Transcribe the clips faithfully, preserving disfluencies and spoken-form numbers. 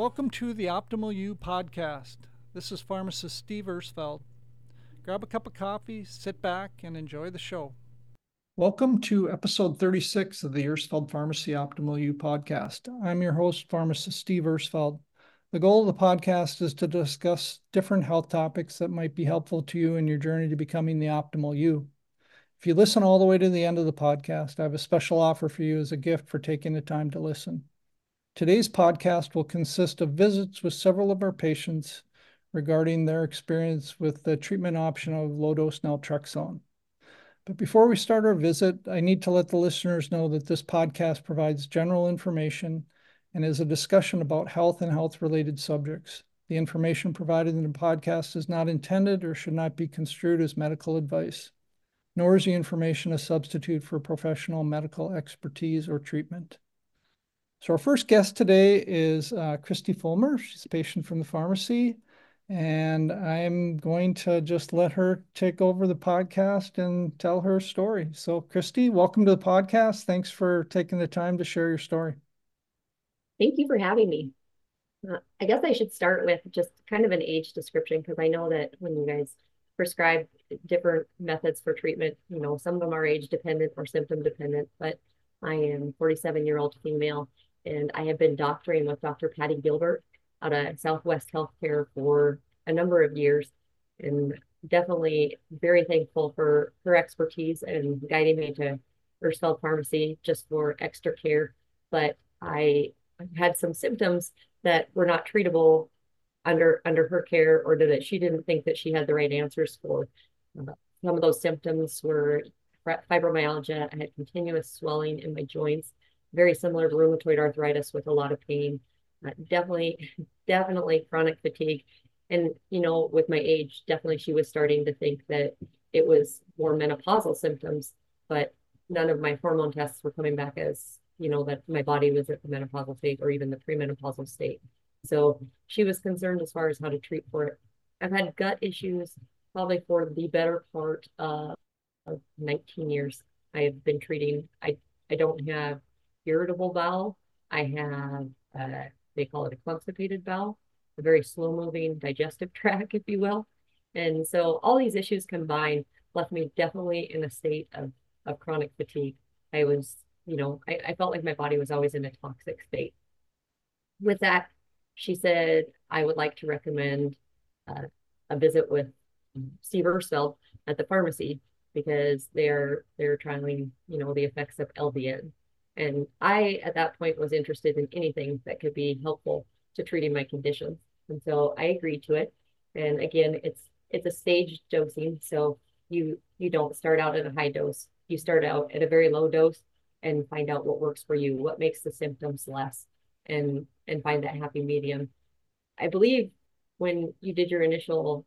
Welcome to the Optimal You podcast. This is pharmacist Steve Ersfeld. Grab a cup of coffee, sit back, and enjoy the show. Welcome to episode thirty-six of the Ersfeld Pharmacy Optimal You podcast. I'm your host, pharmacist Steve Ersfeld. The goal of the podcast is to discuss different health topics that might be helpful to you in your journey to becoming the optimal you. If you listen all the way to the end of the podcast, I have a special offer for you as a gift for taking the time to listen. Today's podcast will consist of visits with several of our patients regarding their experience with the treatment option of low-dose naltrexone. But before we start our visit, I need to let the listeners know that this podcast provides general information and is a discussion about health and health-related subjects. The information provided in the podcast is not intended or should not be construed as medical advice, nor is the information a substitute for professional medical expertise or treatment. So our first guest today is uh, Christy Fulmer. She's a patient from the pharmacy, and I'm going to just let her take over the podcast and tell her story. So Christy, welcome to the podcast. Thanks for taking the time to share your story. Thank you for having me. Uh, I guess I should start with just kind of an age description, because I know that when you guys prescribe different methods for treatment, you know, some of them are age dependent or symptom dependent, but I am forty-seven year old female, and I have been doctoring with Doctor Patty Gilbert out of Southwest Healthcare for a number of years, and definitely very thankful for her expertise and guiding me to Ersfeld Pharmacy just for extra care. But I had some symptoms that were not treatable under under her care, or that she didn't think that she had the right answers for. Uh, some of those symptoms were fibromyalgia. I had continuous swelling in my joints, very similar to rheumatoid arthritis with a lot of pain. Uh, definitely, definitely chronic fatigue. And, you know, with my age, definitely she was starting to think that it was more menopausal symptoms, but none of my hormone tests were coming back as, you know, that my body was at the menopausal state or even the premenopausal state. So she was concerned as far as how to treat for it. I've had gut issues probably for the better part uh, of nineteen years. I have been treating, I, I don't have irritable bowel. I have, uh, they call it a constipated bowel, a very slow moving digestive tract, if you will. And so all these issues combined left me definitely in a state of, of chronic fatigue. I was, you know, I, I felt like my body was always in a toxic state. With that, she said, I would like to recommend uh, a visit with Steve Ersfeld at the pharmacy, because they're they're trialing, you know, the effects of L D N. And I, at that point, was interested in anything that could be helpful to treating my conditions. And so I agreed to it. And again, it's it's a staged dosing. So you you don't start out at a high dose. You start out at a very low dose and find out what works for you, what makes the symptoms less, and and find that happy medium. I believe when you did your initial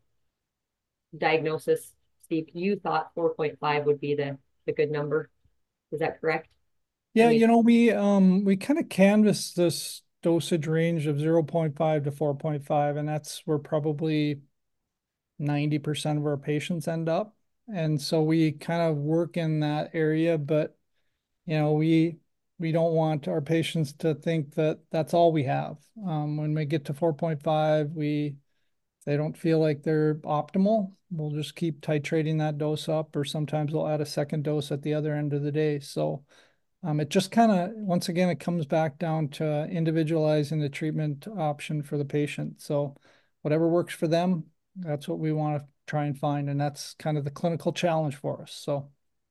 diagnosis, Steve, you thought four point five would be the the good number. Is that correct? I Yeah, mean, you know, we um we kind of canvassed this dosage range of zero point five to four point five, and that's where probably ninety percent of our patients end up. And so we kind of work in that area, but you know, we we don't want our patients to think that that's all we have. Um, when we get to four point five, we if they don't feel like they're optimal, we'll just keep titrating that dose up, or sometimes we'll add a second dose at the other end of the day. So um, it just kind of, once again, it comes back down to individualizing the treatment option for the patient. So whatever works for them, that's what we want to try and find. And that's kind of the clinical challenge for us. So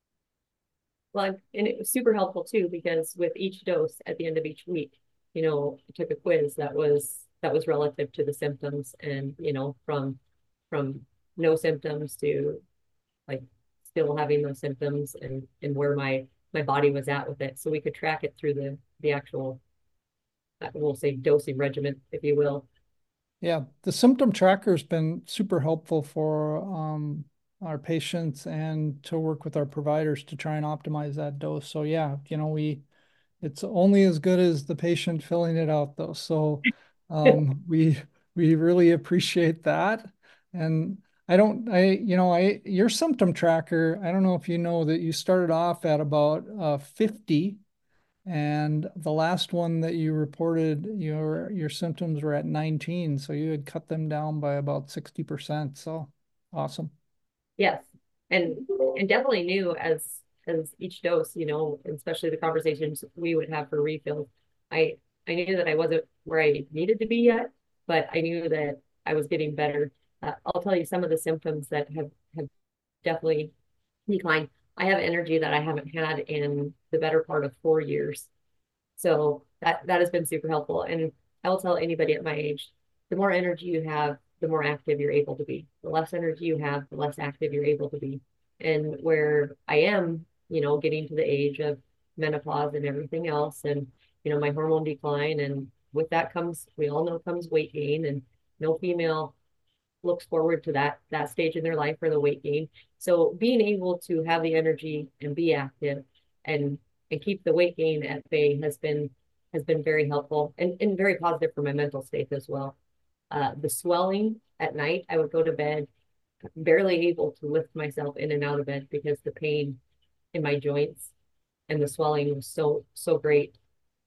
well, and it was super helpful too, because with each dose at the end of each week, you know, I took a quiz that was that was relative to the symptoms, and you know, from from no symptoms to like still having those symptoms, and and where my my body was at with it, so we could track it through the the actual, we'll say, dosing regimen, if you will. yeah, the symptom tracker has been super helpful for um, our patients and to work with our providers to try and optimize that dose. So yeah, you know, we it's only as good as the patient filling it out though. So um, we we really appreciate that. And I don't I you know I your symptom tracker, I don't know if you know that you started off at about uh, fifty, And the last one that you reported, your your symptoms were at nineteen, so you had cut them down by about sixty percent. So awesome. Yes. And and definitely knew as as each dose, you know, especially the conversations we would have for refills, I I knew that I wasn't where I needed to be yet, but I knew that I was getting better. Uh, I'll tell you some of the symptoms that have have definitely declined. I have energy that I haven't had in the better part of four years. So that that has been super helpful. And I will tell anybody at my age, the more energy you have, the more active you're able to be. The less energy you have, the less active you're able to be. And where I am, you know, getting to the age of menopause and everything else, and you know, my hormone decline, and with that comes, we all know comes weight gain, and no female looks forward to that that stage in their life for the weight gain. So being able to have the energy and be active and and keep the weight gain at bay has been has been very helpful and, and very positive for my mental state as well. Uh, the swelling at night, I would go to bed barely able to lift myself in and out of bed because the pain in my joints and the swelling was so so great.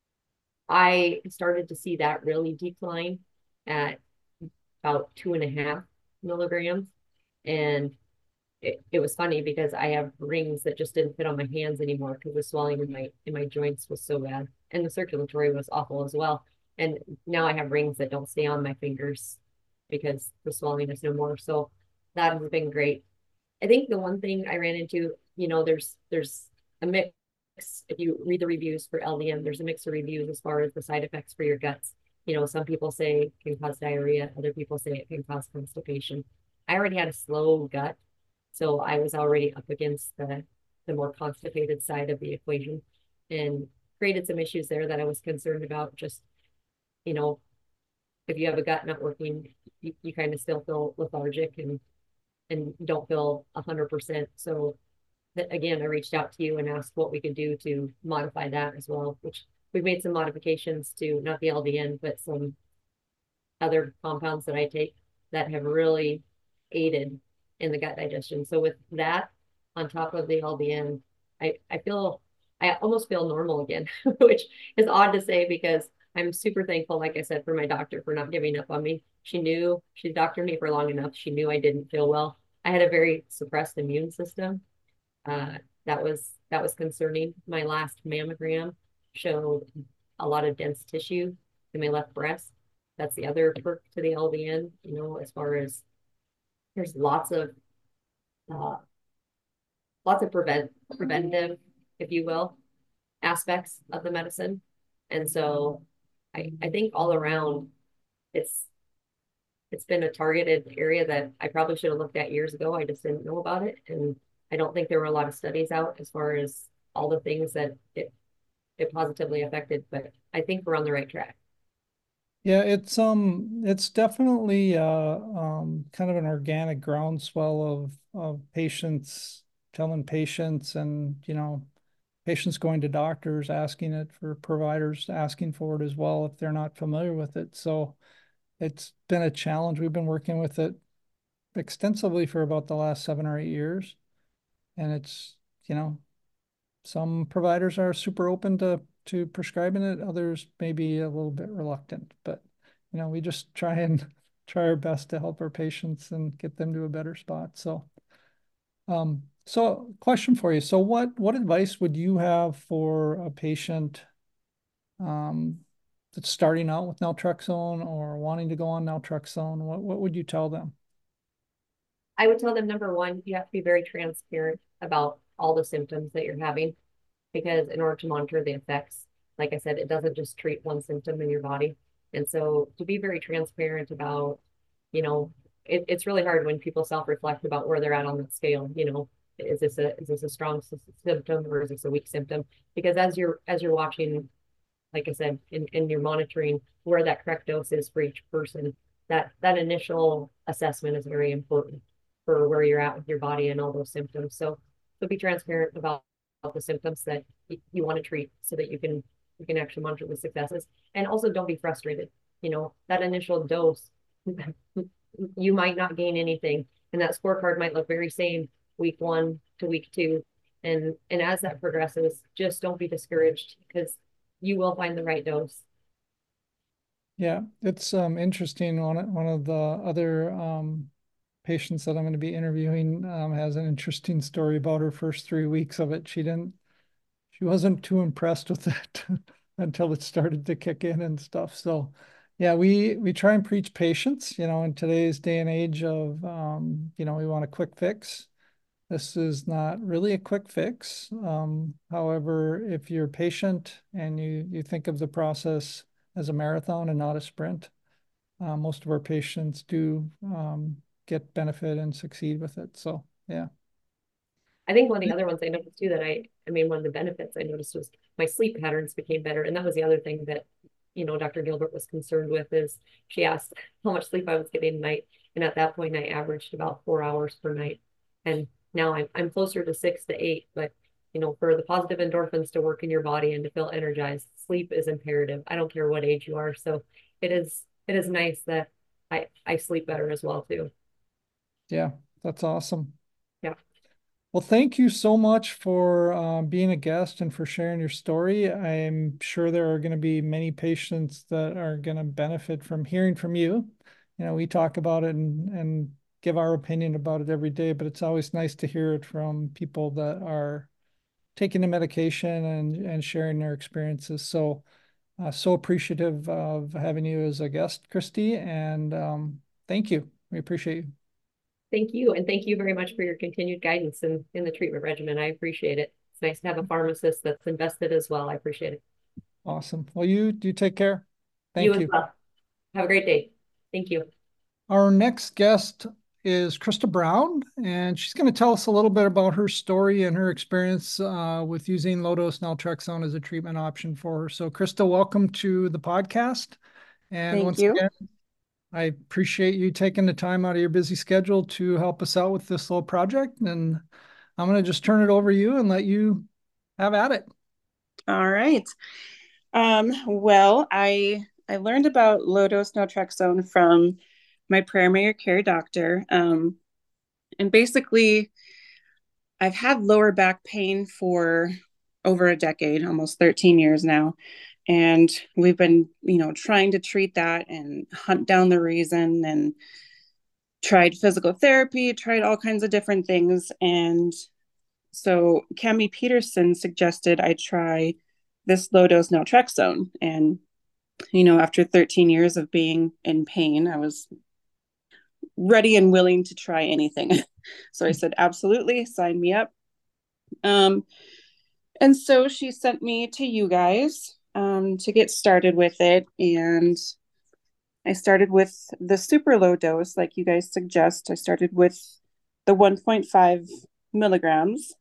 I started to see that really decline at about two and a half milligrams. And it, it was funny because I have rings that just didn't fit on my hands anymore because the swelling in my in my joints was so bad. And the circulatory was awful as well. And now I have rings that don't stay on my fingers because the swelling is no more. So that has been great. I think the one thing I ran into, you know, there's there's a mix. If you read the reviews for L D M, there's a mix of reviews as far as the side effects for your guts. You know, some people say it can cause diarrhea, other people say it can cause constipation. I already had a slow gut, so I was already up against the the more constipated side of the equation and created some issues there that I was concerned about. Just, you know, if you have a gut not working, you, you kind of still feel lethargic and and don't feel a hundred percent. So again, I reached out to you and asked what we could do to modify that as well, which we've made some modifications to not the L D N, but some other compounds that I take that have really aided in the gut digestion. So with that on top of the L D N, I, I feel, I almost feel normal again, which is odd to say because I'm super thankful, like I said, for my doctor for not giving up on me. She knew, she doctored me for long enough. She knew I didn't feel well. I had a very suppressed immune system. Uh, that was that was concerning. My last mammogram showed a lot of dense tissue in my left breast. That's the other perk to the L D N, you know, as far as there's lots of uh, lots of prevent preventive, if you will, aspects of the medicine. And so I, I think all around it's it's been a targeted area that I probably should have looked at years ago. I just didn't know about it. And I don't think there were a lot of studies out as far as all the things that it it positively affected, but I think we're on the right track. Yeah, it's um it's definitely uh um kind of an organic groundswell of of patients telling patients and you know patients going to doctors asking it for providers asking for it as well if they're not familiar with it. So it's been a challenge. We've been working with it extensively for about the last seven or eight years. And it's, you know, some providers are super open to to prescribing it, others may be a little bit reluctant, but you know, we just try and try our best to help our patients and get them to a better spot. So um, so question for you. So what what advice would you have for a patient um that's starting out with naltrexone or wanting to go on naltrexone? What what would you tell them? I would tell them number one, you have to be very transparent about all the symptoms that you're having because in order to monitor the effects, like I said, it doesn't just treat one symptom in your body. And so to be very transparent about, you know, it, it's really hard when people self-reflect about where they're at on the scale. You know, is this a is this a strong symptom or is this a weak symptom? Because as you're as you're watching, like I said, and, and you're monitoring where that correct dose is for each person, that that initial assessment is very important for where you're at with your body and all those symptoms. So so be transparent about, about the symptoms that you, you want to treat so that you can you can actually monitor the successes. And also don't be frustrated. You know, that initial dose, you might not gain anything. And that scorecard might look very same week one to week two. And and as that progresses, just don't be discouraged because you will find the right dose. Yeah, it's um, interesting. One, one of the other um, patients that I'm going to be interviewing um, has an interesting story about her first three weeks of it. She didn't, she wasn't too impressed with it until it started to kick in and stuff. So, yeah, we we try and preach patience. You know, in today's day and age of, um, you know, we want a quick fix. This is not really a quick fix. Um, however, if you're patient and you you think of the process as a marathon and not a sprint, uh, most of our patients do um, get benefit and succeed with it. So yeah. I think one of the other ones I noticed too that I, I mean, one of the benefits I noticed was my sleep patterns became better. And that was the other thing that, you know, Doctor Gilbert was concerned with is she asked how much sleep I was getting at night. And at that point, I averaged about four hours per night. And now I'm, I'm closer to six to eight. But, you know, for the positive endorphins to work in your body and to feel energized, sleep is imperative. I don't care what age you are. So it is, it is nice that I, I sleep better as well too. Yeah, that's awesome. Yeah. Well, thank you so much for uh, being a guest and for sharing your story. I'm sure there are going to be many patients that are going to benefit from hearing from you. You know, we talk about it and, and give our opinion about it every day, but it's always nice to hear it from people that are taking the medication and, and sharing their experiences. So, uh, so appreciative of having you as a guest, Christy, and um, thank you. We appreciate you. Thank you. And thank you very much for your continued guidance in, in the treatment regimen. I appreciate it. It's nice to have a pharmacist that's invested as well. I appreciate it. Awesome. Well, you do take care. You Thank as you. well. Have a great day. Thank you. Our next guest is Krista Brown, and she's going to tell us a little bit about her story and her experience uh, with using low-dose naltrexone as a treatment option for her. So, Krista, welcome to the podcast. And Thank once you. again, I appreciate you taking the time out of your busy schedule to help us out with this little project. And I'm going to just turn it over to you and let you have at it. All right. Um, well, I I learned about low-dose naltrexone from my primary care doctor. Um, and basically, I've had lower back pain for over a decade, almost thirteen years now. And we've been, you know, trying to treat that and hunt down the reason and tried physical therapy, tried all kinds of different things. And so Cami Peterson suggested I try this low dose naltrexone. And, you know, after thirteen years of being in pain, I was ready and willing to try anything. So I said, absolutely, sign me up. Um, and so she sent me to you guys um, to get started with it. And I started with the super low dose, like you guys suggest. I started with the one point five milligrams.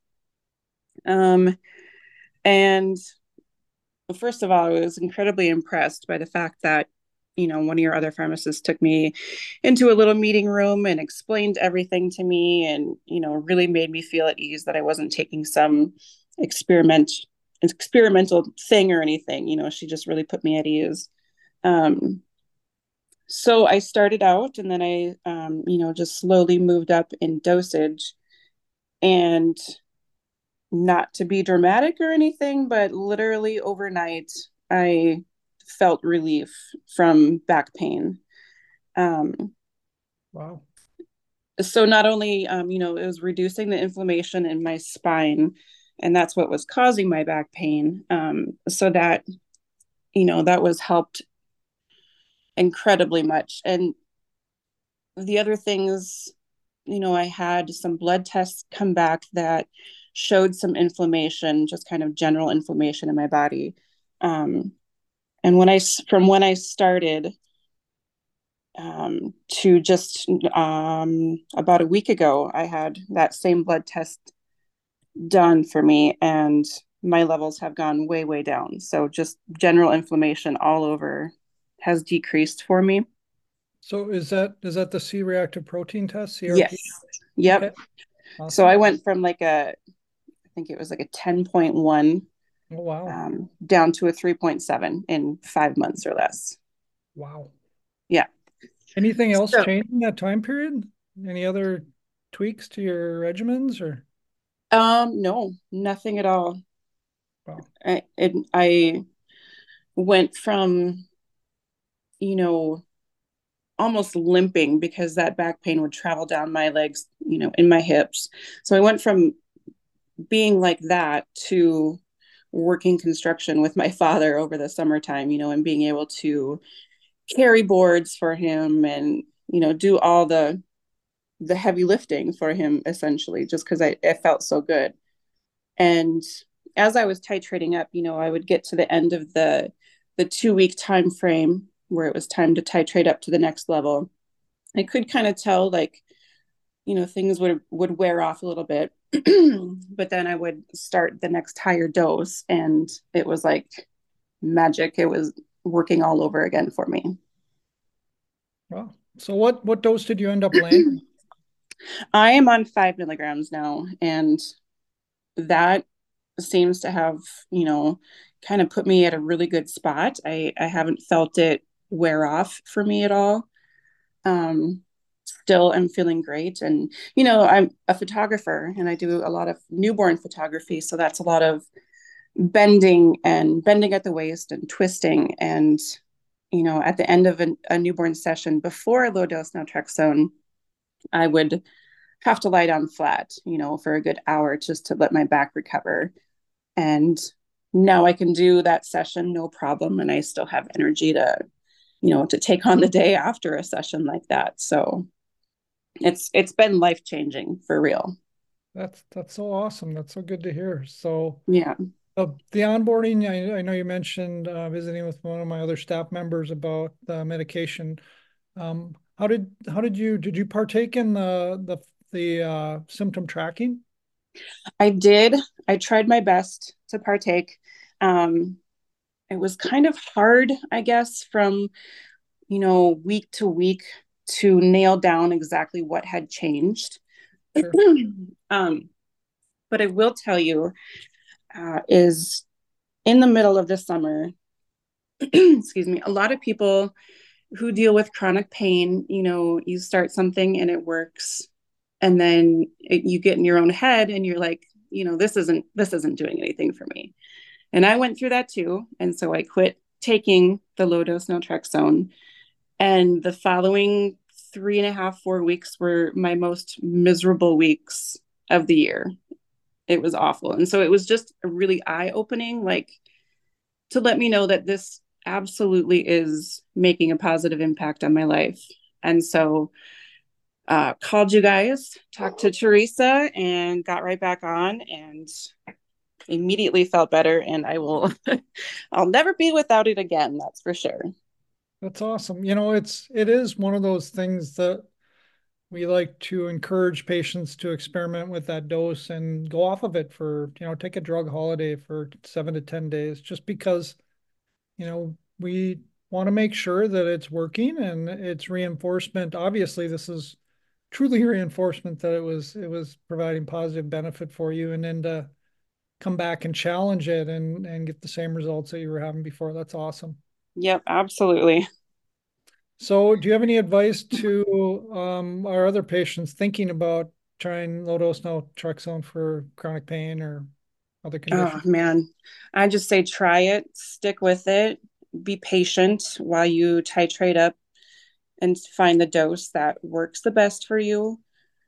Um, and first of all, I was incredibly impressed by the fact that, you know, one of your other pharmacists took me into a little meeting room and explained everything to me and, you know, really made me feel at ease that I wasn't taking some experiment experimental thing or anything. You know, she just really put me at ease. Um, so I started out and then I, um, you know, just slowly moved up in dosage. And not to be dramatic or anything, but literally overnight, I felt relief from back pain. Um, Wow. so not only, um, you know, it was reducing the inflammation in my spine, and that's what was causing my back pain. Um, so that, you know, that was helped incredibly much. And the other things, you know, I had some blood tests come back that showed some inflammation, just kind of general inflammation in my body. Um, and when I, from when I started um, to just um, about a week ago, I had that same blood test done for me, and my levels have gone way, way down. So just general inflammation all over has decreased for me. So is that is that the C-reactive protein test, C R P? Yes. Yep. Okay. Awesome. So I went from like a, I think it was like a ten point one Oh, wow. um, down to a three point seven in five months or less. Wow. Yeah. Anything else So, change in that time period? Any other tweaks to your regimens or? um, no, nothing at all. Wow. I, it, I, went from, you know, almost limping because that back pain would travel down my legs, you know, in my hips. So I went from being like that to working construction with my father over the summertime, you know, and being able to carry boards for him and, you know, do all the the heavy lifting for him essentially, just because I, I felt so good. And as I was titrating up, you know, I would get to the end of the the two week time frame where it was time to titrate up to the next level. I could kind of tell like, you know, things would would wear off a little bit. But then I would start the next higher dose and it was like magic. It was working all over again for me. Wow. So what what dose did you end up landing? I am on five milligrams now, and that seems to have, you know, kind of put me at a really good spot. I, I haven't felt it wear off for me at all. Um, still am feeling great. And, you know, I'm a photographer and I do a lot of newborn photography. So that's a lot of bending and bending at the waist and twisting. And, you know, at the end of a, a newborn session before low dose naltrexone, I would have to lie down flat, you know, for a good hour just to let my back recover. And now I can do that session no problem. And I still have energy to, you know, to take on the day after a session like that. So it's it's been life-changing for real. That's that's so awesome. That's so good to hear. So Yeah. uh, the onboarding, I, I know you mentioned uh, visiting with one of my other staff members about the medication. Um, how did how did you did you partake in the the the uh, symptom tracking? I did. I tried my best to partake. Um, it was kind of hard, I guess, from, you know, week to week to nail down exactly what had changed. Sure. um, but I will tell you, uh, is in the middle of the summer, excuse me, a lot of people who deal with chronic pain, you know, you start something and it works, and then it, you get in your own head and you're like, you know, this isn't this isn't doing anything for me. And I went through that too, and so I quit taking the low dose naltrexone. And the following three and a half, four weeks were my most miserable weeks of the year. It was awful. And so it was just really eye opening, like to let me know that this absolutely is making a positive impact on my life. And so uh, called you guys, talked to Teresa, and got right back on and immediately felt better. And I will, I'll never be without it again. That's for sure. That's awesome. You know, it's it is one of those things that we like to encourage patients to experiment with that dose and go off of it for, you know, take a drug holiday for seven to ten days, just because, you know, we want to make sure that it's working and it's reinforcement. Obviously, this is truly reinforcement that it was it was providing positive benefit for you, and then to come back and challenge it and and get the same results that you were having before. That's awesome. Yep, absolutely. So do you have any advice to um, our other patients thinking about trying low-dose naltrexone for chronic pain or other Oh conditions? man, I just say try it, stick with it, be patient while you titrate up and find the dose that works the best for you.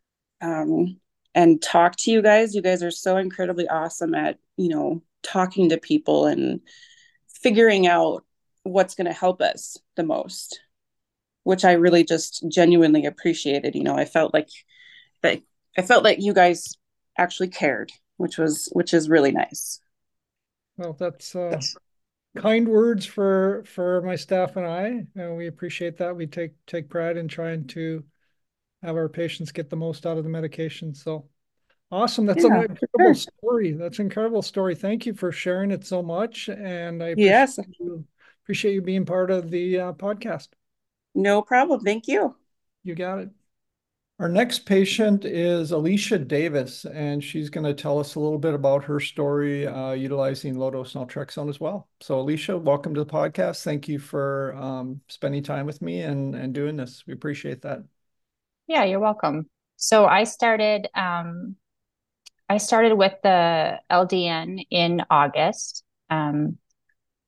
Um, and talk to you guys. You guys are so incredibly awesome at, you know, talking to people and figuring out what's going to help us the most, which I really just genuinely appreciated. You know, I felt like that I felt like you guys actually cared, which was which is really nice. Well, that's uh, kind words for for my staff and I, and we appreciate that. We take take pride in trying to have our patients get the most out of the medication. So awesome. That's an Yeah, for incredible sure. story. That's an incredible story. Thank you for sharing it so much. And I appreciate Yes, you appreciate you being part of the uh, podcast. no problem. Thank you. You got it. Our next patient is Alicia Davis, and she's going to tell us a little bit about her story uh, utilizing low-dose naltrexone as well. So Alicia, welcome to the podcast. Thank you for um, spending time with me and, and doing this. We appreciate that. Yeah, you're welcome. So I started um, I started with the L D N in August. Um,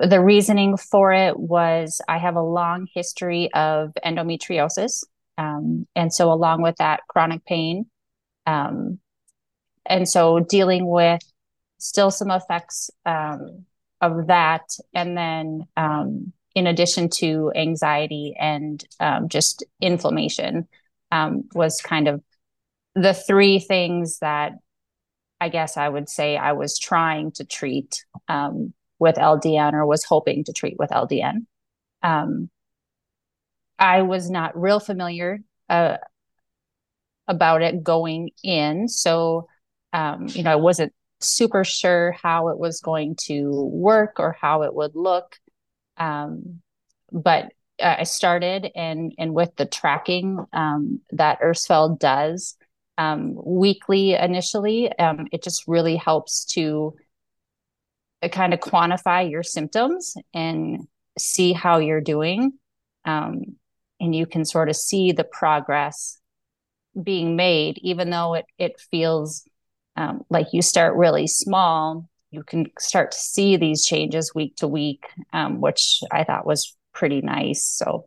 the reasoning for it was I have a long history of endometriosis. Um, and so along with that, chronic pain. Um, and so dealing with still some effects um, of that. And then um, in addition to anxiety and um, just inflammation um, was kind of the three things that I guess I would say I was trying to treat um, with L D N, or was hoping to treat with L D N. Um, I was not real familiar uh, about it going in. So, um, you know, I wasn't super sure how it was going to work or how it would look. Um, but uh, I started, and, and with the tracking um, that Ersfeld does um, weekly initially, um, it just really helps to uh, kind of quantify your symptoms and see how you're doing. Um, and you can sort of see the progress being made, even though it, it feels um, like you start really small. You can start to see these changes week to week, um, which I thought was pretty nice. So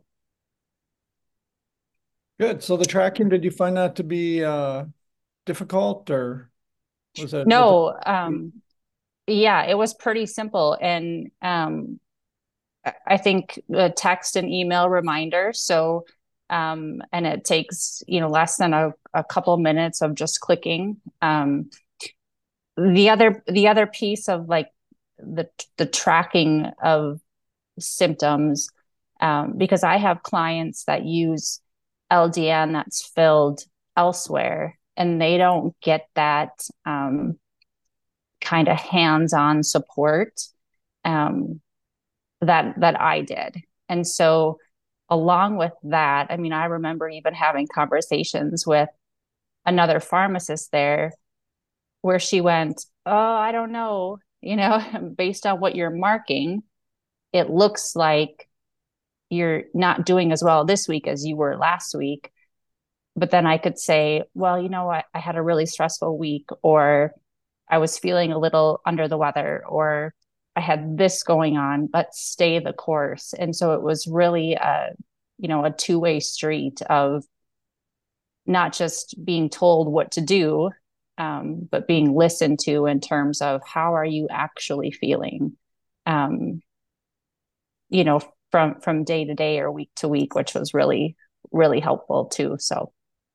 good. So the tracking, did you find that to be uh, difficult, or was it? no, was it... um, yeah, it was pretty simple. And um, I think a text and email reminder. So, um, and it takes, you know, less than a, a couple minutes of just clicking. Um, the other, the other piece of like the, the tracking of symptoms, um, because I have clients that use L D N that's filled elsewhere, and they don't get that, um, kind of hands-on support, um, that, that I did. And so along with that, I mean, I remember even having conversations with another pharmacist there where she went, oh, I don't know, you know, based on what you're marking, it looks like you're not doing as well this week as you were last week. But then I could say, well, you know what, I had a really stressful week, or I was feeling a little under the weather, or I had this going on, but stay the course. And so it was really a, you know, a two-way street of not just being told what to do, um, but being listened to in terms of how are you actually feeling, um, you know, from, from day to day or week to week, which was really, really helpful too. So.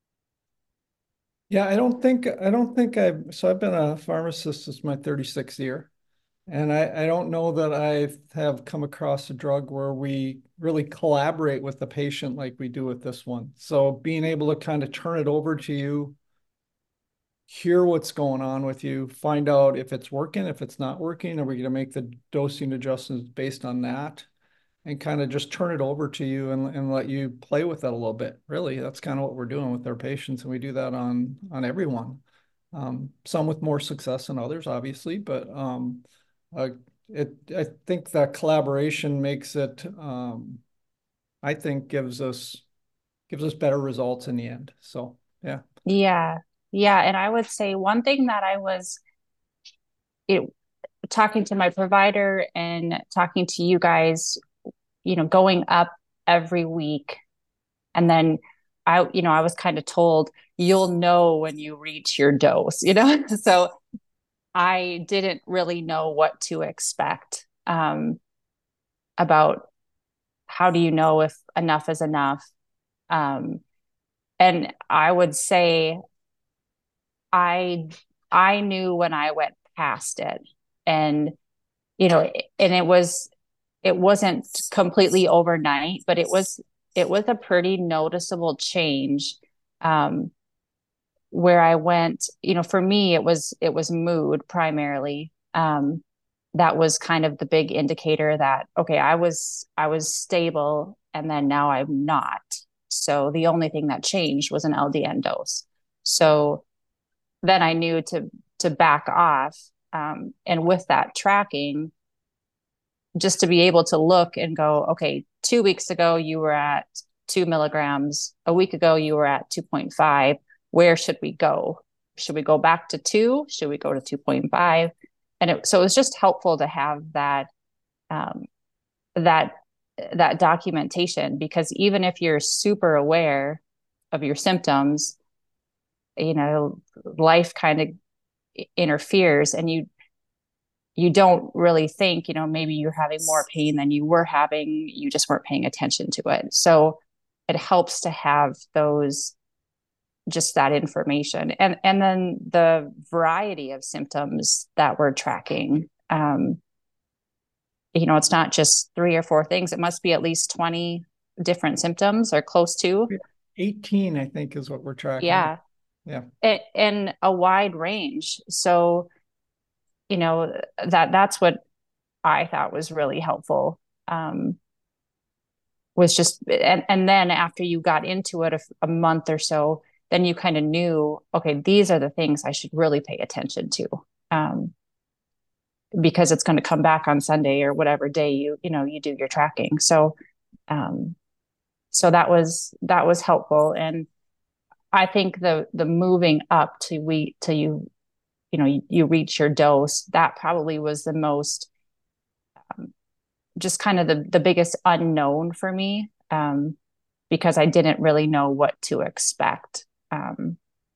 Yeah, I don't think, I don't think I've, so I've been a pharmacist since my thirty-sixth year. And I, I don't know that I have come across a drug where we really collaborate with the patient like we do with this one. So being able to kind of turn it over to you, hear what's going on with you, find out if it's working, if it's not working, are we going to make the dosing adjustments based on that, and kind of just turn it over to you and, and let you play with that a little bit. Really, that's kind of what we're doing with our patients. And we do that on, on everyone, um, some with more success than others, obviously, but um, uh, it, I think that collaboration makes it, um, I think gives us, gives us better results in the end. So, yeah. Yeah. Yeah. And I would say one thing that I was it, talking to my provider and talking to you guys, you know, going up every week. And then I, you know, I was kind of told, you'll know when you reach your dose, you know? So I didn't really know what to expect, um, about how do you know if enough is enough. Um, and I would say I, I knew when I went past it, and, you know, and it was, it wasn't completely overnight, but it was, it was a pretty noticeable change. Um, where I went, you know, for me, it was, it was mood primarily. Um, that was kind of the big indicator that, okay, I was, I was stable, and then now I'm not. So the only thing that changed was an L D N dose. So then I knew to, to back off. Um, and with that tracking, just to be able to look and go, okay, two weeks ago, you were at two milligrams. A week ago, you were at two point five. Where should we go? Should we go back to two? Should we go to two point five? And it, so it was just helpful to have that, um, that that documentation, because even if you're super aware of your symptoms, you know, life kind of interferes, and you you don't really think, you know, maybe you're having more pain than you were having, you just weren't paying attention to it. So it helps to have those, just that information, and and then the variety of symptoms that we're tracking. Um, you know, it's not just three or four things. It must be at least twenty different symptoms, or close to. eighteen, I think, is what we're tracking. Yeah. Yeah. And, and a wide range. So, you know, that that's what I thought was really helpful. Um, was just, and, and then after you got into it a, a month or so, then you kind of knew, okay, these are the things I should really pay attention to. Um, because it's going to come back on Sunday or whatever day you, you know, you do your tracking. So, um, so that was, that was helpful. And I think the, the moving up to we, to you, you know, you, you reach your dose, that probably was the most, um, just kind of the, the biggest unknown for me. Um, because I didn't really know what to expect. Um,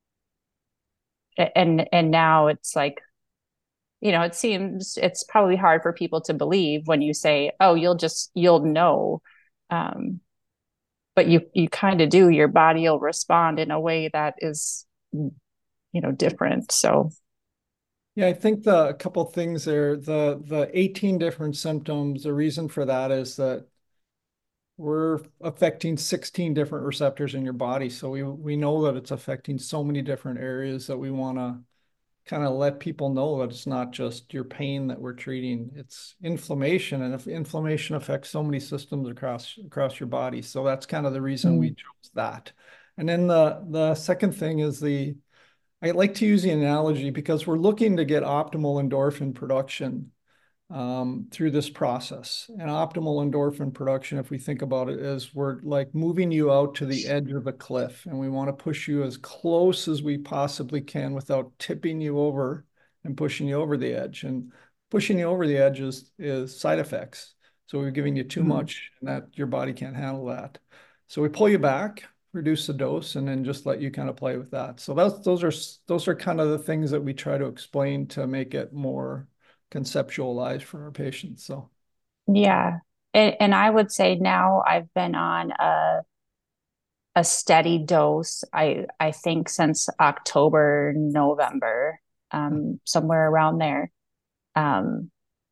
and, and now it's like, you know, it seems it's probably hard for people to believe when you say, oh, you'll just, you'll know. Um, but you, you kind of do, your body will respond in a way that is, you know, different. So. Yeah, I think the a couple things there, the, the eighteen different symptoms, the reason for that is that we're affecting sixteen different receptors in your body. So we, we know that it's affecting so many different areas that we want to kind of let people know that it's not just your pain that we're treating, it's inflammation. And if inflammation affects so many systems across across your body. So that's kind of the reason mm. we chose that. And then the, the second thing is the, I like to use the analogy because we're looking to get optimal endorphin production um, through this process. And optimal endorphin production, if we think about it, is we're like moving you out to the edge of a cliff, and we want to push you as close as we possibly can without tipping you over and pushing you over the edge. And pushing you over the edge is, is side effects. So we're giving you too mm-hmm. much, and that your body can't handle that. So we pull you back, reduce the dose, and then just let you kind of play with that. So that's, those are, those are kind of the things that we try to explain to make it more conceptualized for our patients. So yeah, and, and I would say now I've been on a a steady dose, I I think since October, November, um somewhere around there. Um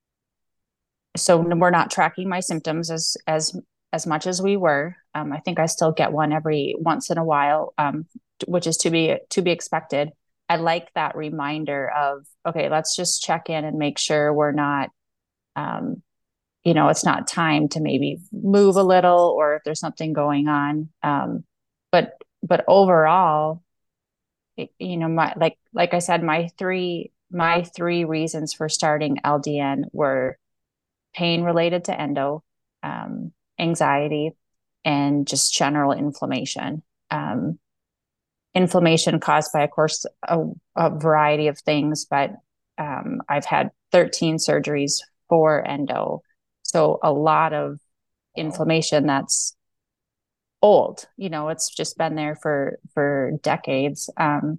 so we're not tracking my symptoms as as as much as we were. um I think I still get one every once in a while, um which is to be to be expected. I like that reminder of, okay, let's just check in and make sure we're not, um, you know, it's not time to maybe move a little, or if there's something going on. Um, but, but overall, it, you know, my, like, like I said, my three, my three reasons for starting L D N were pain related to endo, um, anxiety, and just general inflammation. Um, inflammation caused by, of course, a, a variety of things, but um, I've had thirteen surgeries for endo. So a lot of inflammation that's old, you know, it's just been there for, for decades. Um,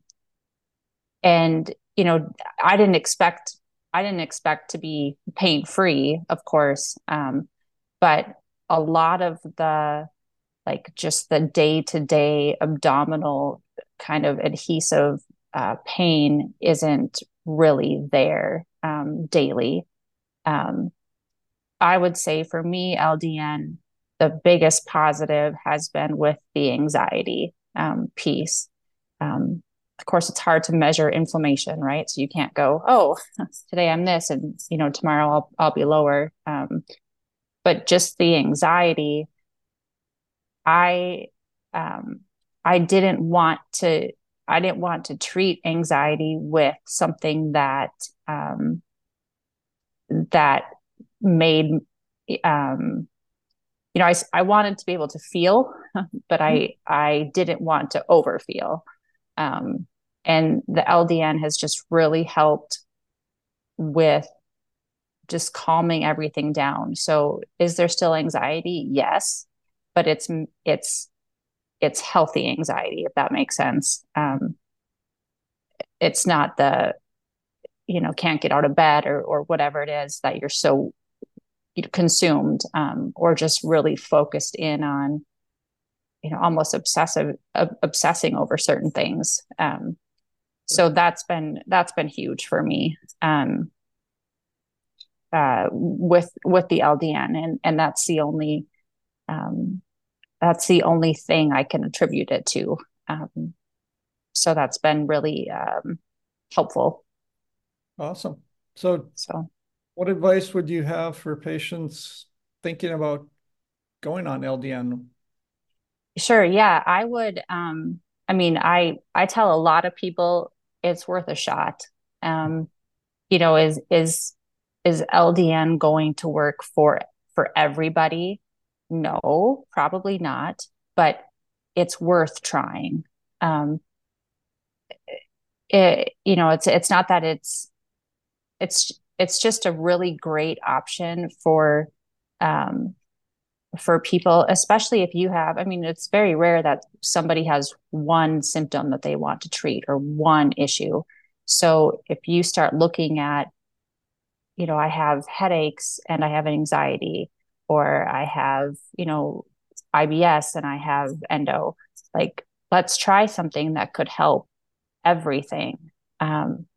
and, you know, I didn't expect, I didn't expect to be pain-free, of course. Um, but a lot of the, like just the day-to-day abdominal kind of adhesive uh, pain isn't really there um, daily. Um, I would say for me, L D N, the biggest positive has been with the anxiety um, piece. Um, of course, it's hard to measure inflammation, right? So you can't go, oh, today I'm this, and you know, tomorrow I'll I'll be lower. Um, but just the anxiety, I um, I didn't want to I didn't want to treat anxiety with something that um, that made um, you know, I, I wanted to be able to feel, but I I didn't want to overfeel. Um, and the L D N has just really helped with just calming everything down. So is there still anxiety? Yes, but it's, it's, it's healthy anxiety, if that makes sense. Um, it's not the, you know, can't get out of bed or, or whatever it is that you're so consumed, um, or just really focused in on, you know, almost obsessive, uh, obsessing over certain things. Um, so that's been, that's been huge for me, um, uh, with, with the L D N, and, and that's the only, um, that's the only thing I can attribute it to. Um, so that's been really, um, helpful. Awesome. So, so what advice would you have for patients thinking about going on L D N? Sure. Yeah, I would. Um, I mean, I, I tell a lot of people it's worth a shot. Um, you know, is, is, is L D N going to work for, for everybody? No, probably not, but it's worth trying. Um, it, you know, it's, it's not that it's, it's, it's just a really great option for, um, for people, especially if you have, I mean, it's very rare that somebody has one symptom that they want to treat or one issue. So if you start looking at, you know, I have headaches and I have anxiety, or I have, you know, I B S and I have endo, like, let's try something that could help everything. Um,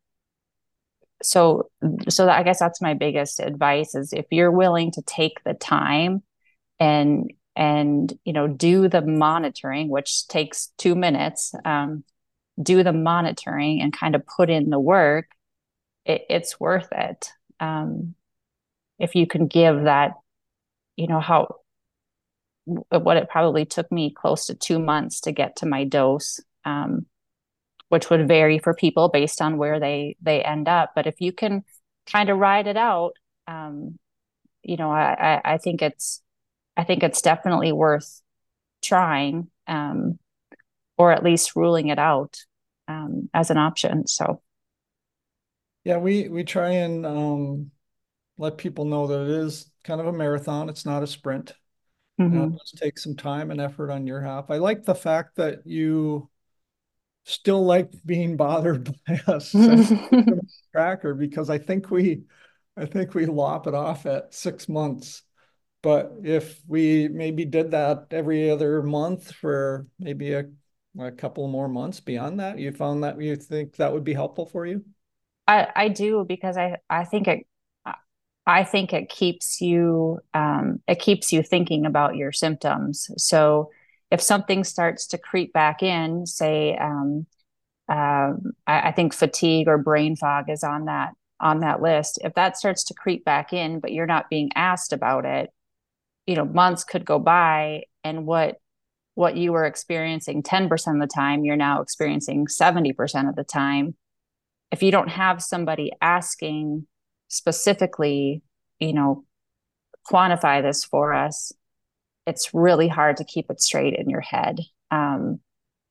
so, so I guess that's my biggest advice is if you're willing to take the time and and you know do the monitoring, which takes two minutes, um, do the monitoring and kind of put in the work, it, it's worth it. Um, if you can give that, you know how what it probably took me close to two months to get to my dose, um, which would vary for people based on where they they end up. But if you can kind of ride it out, um, you know, I, I I think it's I think it's definitely worth trying, um, or at least ruling it out, um, as an option. So, yeah, we we try and um, let people know that it is kind of a marathon. It's not a sprint. Mm-hmm. Uh, it does take some time and effort on your half. I like the fact that you still like being bothered by us tracker, because I think we, I think we lop it off at six months. But if we maybe did that every other month for maybe a, a couple more months beyond that, you found that you think that would be helpful for you? I, I do, because I, I think it, I think it keeps you, um, it keeps you thinking about your symptoms. So if something starts to creep back in, say, um, um, I, I think fatigue or brain fog is on that, on that list. If that starts to creep back in, but you're not being asked about it, you know, months could go by, and what, what you were experiencing ten percent of the time, you're now experiencing seventy percent of the time. If you don't have somebody asking specifically, you know, quantify this for us, it's really hard to keep it straight in your head. Um,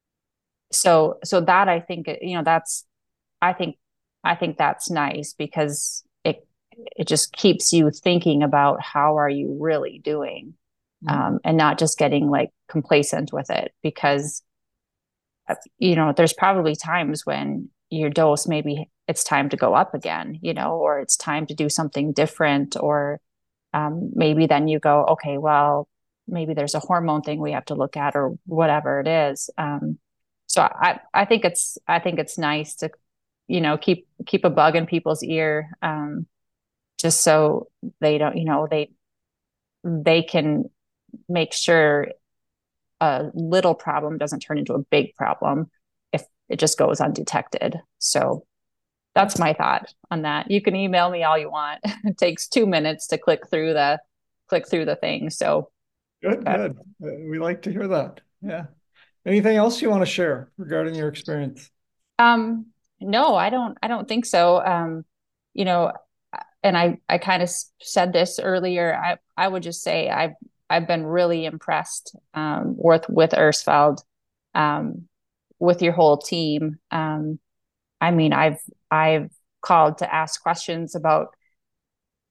so, so that I think, you know, that's, I think, I think that's nice, because it, it just keeps you thinking about how are you really doing, mm-hmm. um, and not just getting like complacent with it, because, you know, there's probably times when your dose, maybe it's time to go up again, you know, or it's time to do something different, or um, maybe then you go, okay, well, maybe there's a hormone thing we have to look at, or whatever it is. Um, so I, I think it's, I think it's nice to, you know, keep, keep a bug in people's ear, um, just so they don't, you know, they, they can make sure a little problem doesn't turn into a big problem if it just goes undetected. So that's my thought on that. You can email me all you want. It takes two minutes to click through the click through the thing. So good, but, good. We like to hear that. Yeah. Anything else you want to share regarding your experience? Um, no, I don't. I don't think so. Um, you know, and I I kind of said this earlier. I I would just say I've I've been really impressed, um, with with Ursfeld, um, with your whole team. Um, I mean, I've I've called to ask questions about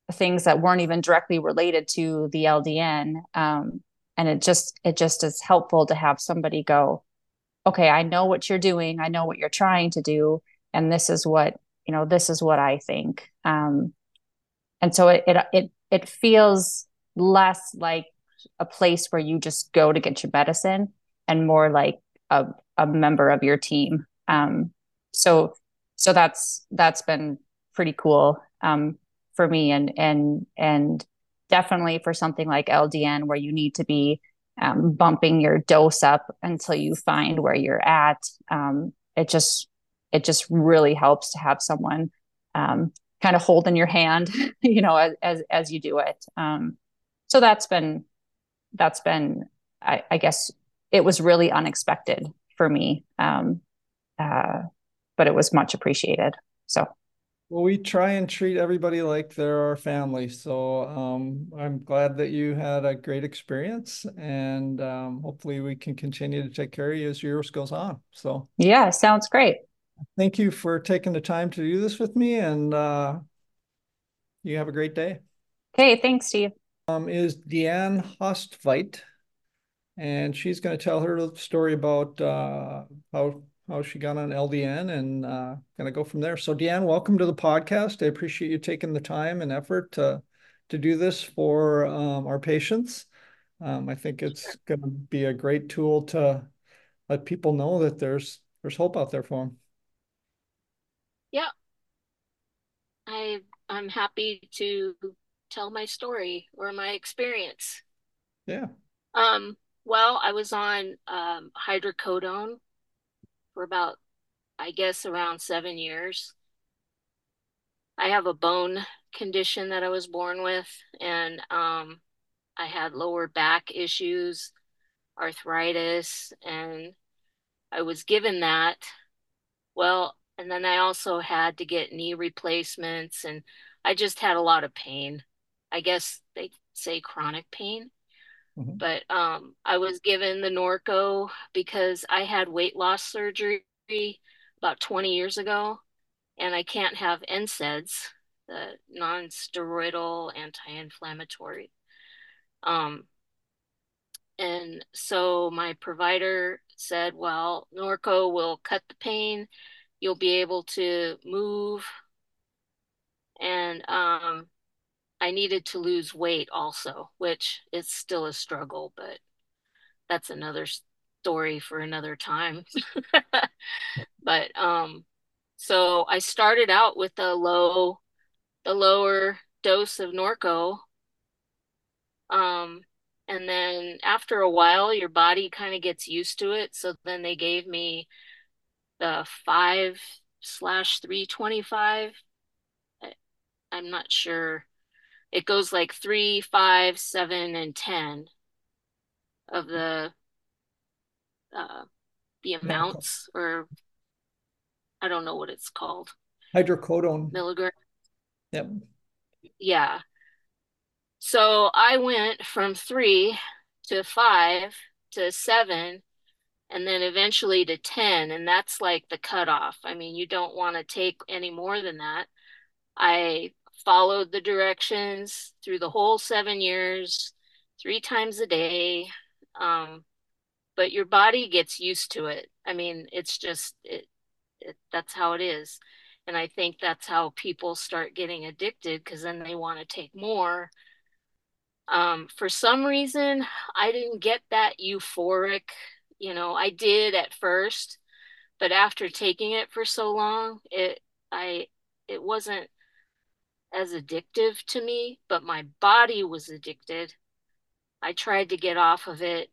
things that weren't even directly related to the L D N. Um, and it just, it just is helpful to have somebody go, okay, I know what you're doing. I know what you're trying to do. And this is what, you know, this is what I think. Um, and so it, it, it, it feels less like a place where you just go to get your medicine and more like a, a member of your team. Um, so, so that's, that's been pretty cool, um, for me, and, and, and definitely for something like L D N where you need to be, um, bumping your dose up until you find where you're at. Um, it just, it just really helps to have someone, um, kind of holding your hand, you know, as, as, as you do it. Um, so that's been, that's been, I, I guess it was really unexpected for me. Um, uh, but it was much appreciated. So. Well, we try and treat everybody like they're our family. So um, I'm glad that you had a great experience, and um, hopefully we can continue to take care of you as yours goes on. So yeah, sounds great. Thank you for taking the time to do this with me, and uh, you have a great day. Okay, thanks, Steve. Um, is Deanne Hostveit, and she's going to tell her story about uh, how how she got on L D N, and uh, going to go from there. So, Deanne, welcome to the podcast. I appreciate you taking the time and effort to to do this for um, our patients. Um, I think it's going to be a great tool to let people know that there's there's hope out there for them. Yeah, I I'm happy to tell my story or my experience. Yeah. Um, well, I was on um, hydrocodone for about, I guess, around seven years. I have a bone condition that I was born with, and um, I had lower back issues, arthritis, and I was given that. Well, and then I also had to get knee replacements, and I just had a lot of pain. I guess they say chronic pain. Mhm. But um, I was given the Norco because I had weight loss surgery about twenty years ago, and I can't have N SAIDs, the non-steroidal anti-inflammatory. Um, and so my provider said, well, Norco will cut the pain. You'll be able to move. And um, I needed to lose weight also, which is still a struggle, but that's another story for another time. But um, so I started out with the low, the lower dose of Norco. Um, and then after a while, your body kind of gets used to it. So then they gave me the five slash three twenty-five. I'm not sure. It goes like three, five, seven, and ten of the uh, the amounts, or I don't know what it's called. Hydrocodone. Milligram. Yep. Yeah. So I went from three to five to seven, and then eventually to ten, and that's like the cutoff. I mean, you don't want to take any more than that. I followed the directions through the whole seven years, three times a day. Um, but your body gets used to it. I mean, it's just it, it that's how it is. And I think that's how people start getting addicted, because then they want to take more. Um, for some reason, I didn't get that euphoric, you know, I did at first, but after taking it for so long, it I it wasn't as addictive to me, but my body was addicted. I tried to get off of it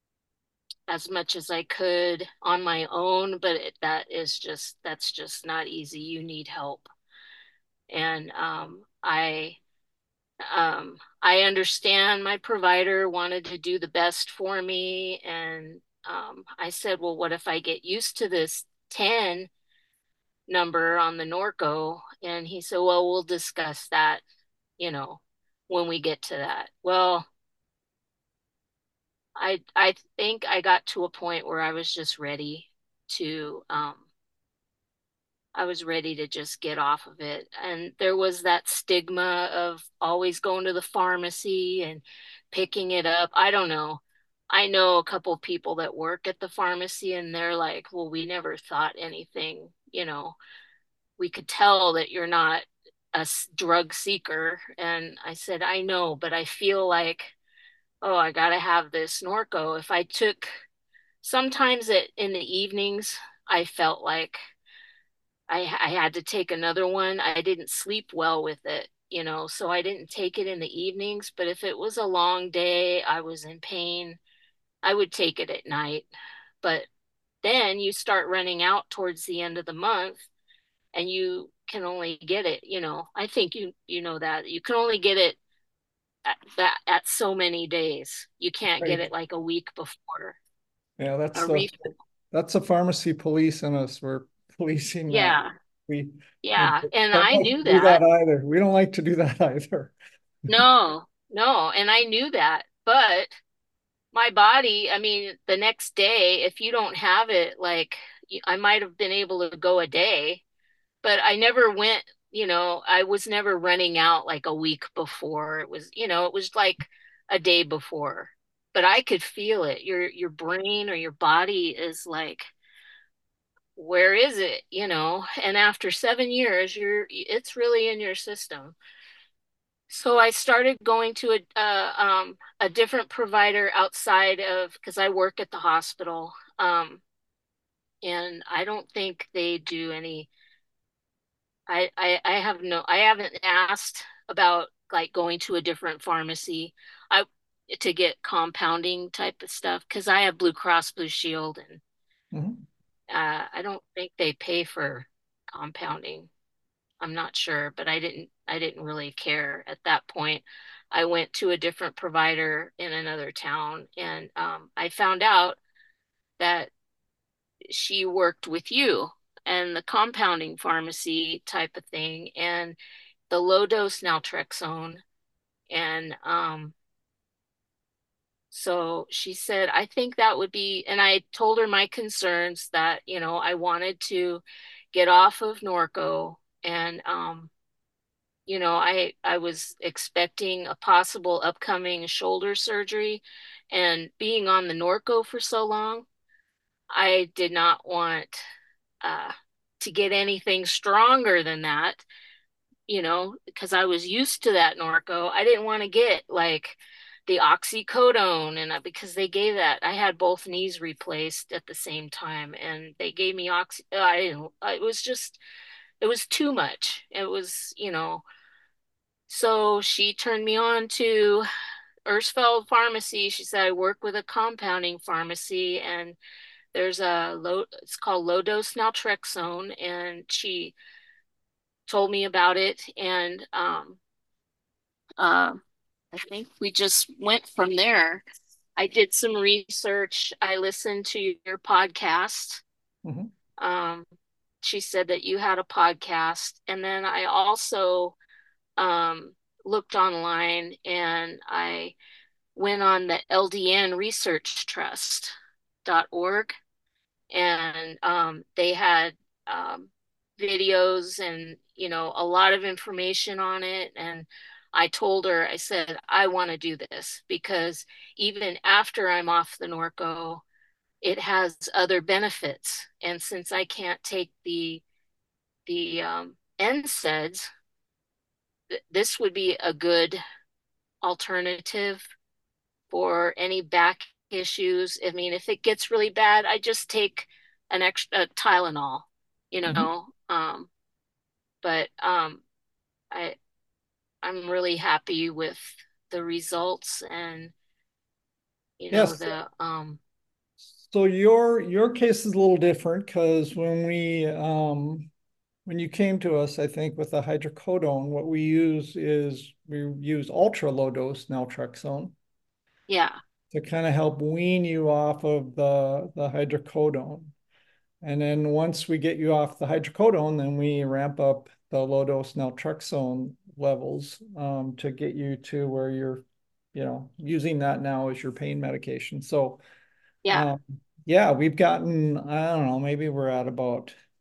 as much as I could on my own, but it, that is just that's just not easy. You need help. And um, I um, I understand my provider wanted to do the best for me, and um, I said, well, what if I get used to this ten number on the Norco? And he said, well, we'll discuss that, you know, when we get to that. Well, I I think I got to a point where I was just ready to um I was ready to just get off of it. And there was that stigma of always going to the pharmacy and picking it up. I don't know. I know a couple people that work at the pharmacy and they're like, well, we never thought anything, you know, we could tell that you're not a drug seeker. And I said, I know, but I feel like, oh, I got to have this Norco. If I took, sometimes it in the evenings, I felt like I, I had to take another one. I didn't sleep well with it, you know, so I didn't take it in the evenings. But if it was a long day, I was in pain, I would take it at night. But then you start running out towards the end of the month and you can only get it, you know, I think you you know that you can only get it at that at so many days. You can't get Right. it like a week before. Yeah, that's A the refill. that's the pharmacy police in us. We're policing that. Yeah, We, we yeah. And don't I like to knew do that that. either. We don't like to do that either. No, no. And I knew that. But my body, I mean, the next day, if you don't have it, like I might have been able to go a day, but I never went, you know, I was never running out like a week before. It was, you know, it was like a day before. But I could feel it. Your your brain or your body is like, where is it? You know, and after seven years, you're it's really in your system. So I started going to a uh, um, a different provider outside of because I work at the hospital, um, and I don't think they do any. I, I I have no. I haven't asked about like going to a different pharmacy. I to get compounding type of stuff because I have Blue Cross Blue Shield and Mhm. uh, I don't think they pay for compounding. I'm not sure, but I didn't I didn't really care at that point. I went to a different provider in another town and um, I found out that she worked with you and the compounding pharmacy type of thing and the low dose naltrexone. And um, so she said, I think that would be, and I told her my concerns that, you know, I wanted to get off of Norco and um, you know, I I was expecting a possible upcoming shoulder surgery and being on the Norco for so long, I did not want uh to get anything stronger than that, you know, because I was used to that Norco. I didn't want to get like the oxycodone and I, because they gave that. I had both knees replaced at the same time and they gave me oxy I didn't it was just it was too much. It was, you know, so she turned me on to Ersfeld Pharmacy. She said I work with a compounding pharmacy and there's a low, it's called low dose naltrexone. And she told me about it. And um, uh, I think we just went from there. I did some research. I listened to your podcast. Mhm. Um, she said that you had a podcast. And then I also um, looked online and I went on the L D N Research Trust dot org and um, they had um, videos and you know a lot of information on it and I told her I said I want to do this because even after I'm off the Norco it has other benefits and since I can't take the the um, N SAIDs th- this would be a good alternative for any back issues. I mean, if it gets really bad, I just take an extra Tylenol, you Mhm. know. Um, but um, I I'm really happy with the results and you know Yes. the um So your your case is a little different because when we um when you came to us, I think with the hydrocodone, what we use is we use ultra low dose naltrexone yeah to kind of help wean you off of the the hydrocodone. And then once we get you off the hydrocodone, then we ramp up the low dose naltrexone levels um, to get you to where you're, you know, using that now as your pain medication. So, yeah um, yeah, we've gotten, I don't know, maybe we're at about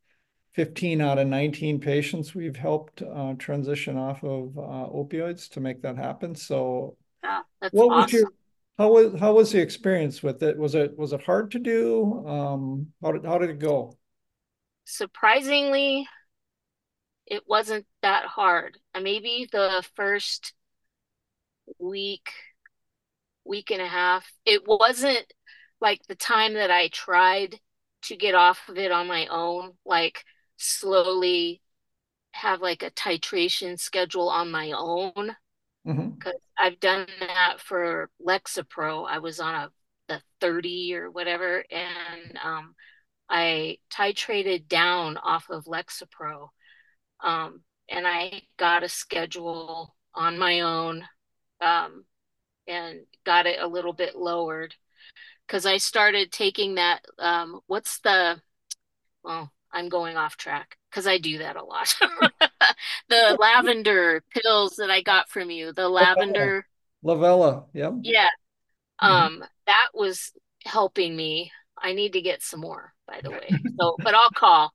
fifteen out of nineteen patients we've helped uh, transition off of uh, opioids to make that happen. So Yeah, that's what was awesome. your how was how was the experience with it? Was it was it hard to do? Um, how did how did it go? Surprisingly, it wasn't that hard. Uh, Maybe the first week, week and a half, it wasn't like the time that I tried to get off of it on my own, like slowly have like a titration schedule on my own. Mm-hmm. Because I've done that for Lexapro. I was on a the thirty or whatever, and um, I titrated down off of Lexapro. Um, and I got a schedule on my own, um, and got it a little bit lowered because I started taking that. Um, what's the, well, I'm going off track because I do that a lot. The lavender pills that I got from you, the Lavella. lavender, Lavella. Yep. yeah, Mm-hmm. um, that was helping me. I need to get some more, by the way. So, but I'll call.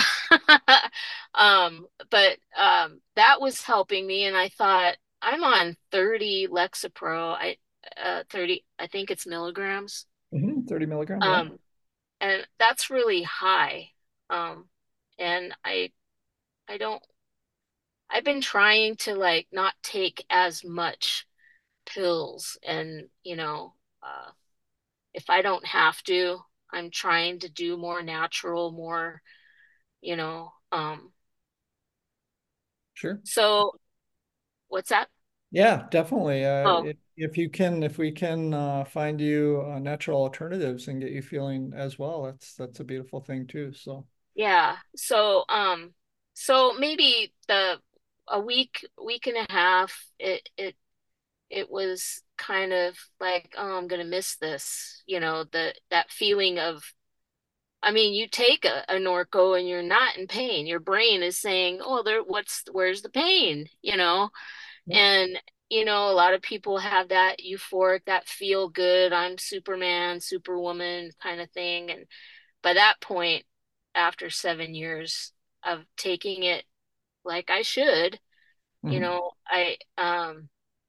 Um, but um, that was helping me, and I thought I'm on thirty Lexapro. I uh thirty, I think it's milligrams. Mm-hmm. thirty milligram. Yeah. Um, and that's really high. Um, and I I don't I've been trying to like not take as much pills and, you know, uh if I don't have to, I'm trying to do more natural, more, you know, um, Sure. so what's that? Yeah, definitely. Uh, Oh, if, if you can, if we can uh, find you uh, natural alternatives and get you feeling as well, that's that's a beautiful thing too. So, yeah. So, um, so maybe the a week, week and a half, it it it was kind of like, oh, I'm gonna miss this, you know, the that feeling of, I mean, you take a, a Norco and you're not in pain. Your brain is saying, oh, there, what's, where's the pain, you know? yeah. And, you know, a lot of people have that euphoric, that feel good, I'm Superman, Superwoman kind of thing. And by that point, after seven years of taking it like I should, you Mhm. know, I um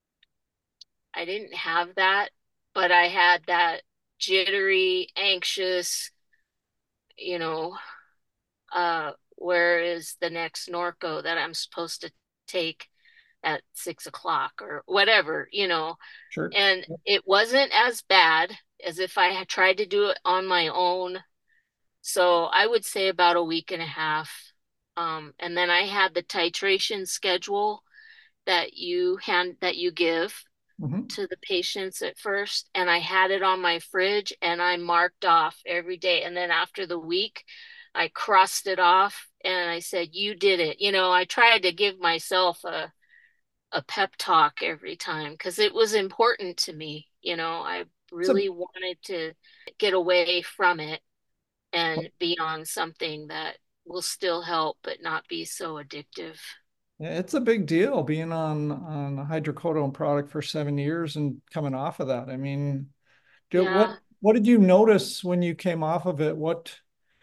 I didn't have that, but I had that jittery, anxious, you know, uh, where is the next Norco that I'm supposed to take at six o'clock or whatever, you know? Sure. And it wasn't as bad as if I had tried to do it on my own. So I would say about a week and a half. Um, and then I had the titration schedule that you hand that you give Hmm. to the patients at first, and I had it on my fridge and I marked off every day. And then after the week, I crossed it off and I said, you did it. You know, I tried to give myself a a pep talk every time because it was important to me. You know, I It's a really wanted to get away from it and be on something that will still help but not be so addictive. yeah, it's a big deal being on on a hydrocodone product for seven years and coming off of that. I mean, do, what Yeah. what did you notice when you came off of it? What,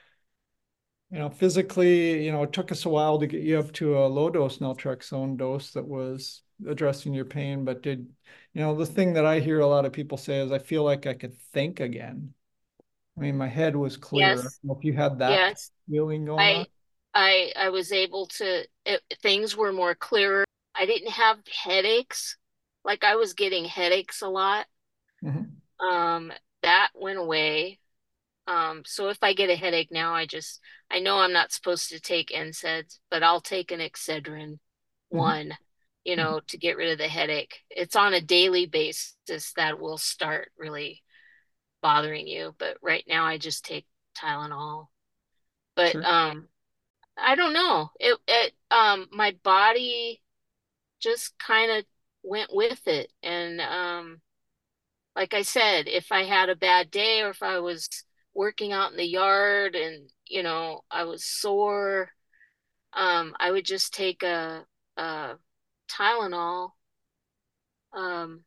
you know, physically, you know, it took us a while to get you up to a low dose naltrexone dose that was addressing your pain, but did, you know, the thing that I hear a lot of people say is I feel like I could think again. I mean, my head was clear. I don't Yes. know if you had that Yes. feeling going on. I I I was able to it, things were more clearer. I didn't have headaches. Like I was getting headaches a lot. Hmm. Um, that went away. Um, so if I get a headache now, I just I know I'm not supposed to take N SAIDs, but I'll take an Excedrin Hmm. one, you know, to get rid of the headache. It's on a daily basis that will start really bothering you, but right now I just take Tylenol. But Sure. um I don't know. It it um my body just kind of went with it. And um like I said, if I had a bad day or if I was working out in the yard and you know, I was sore, um I would just take a a Tylenol. Um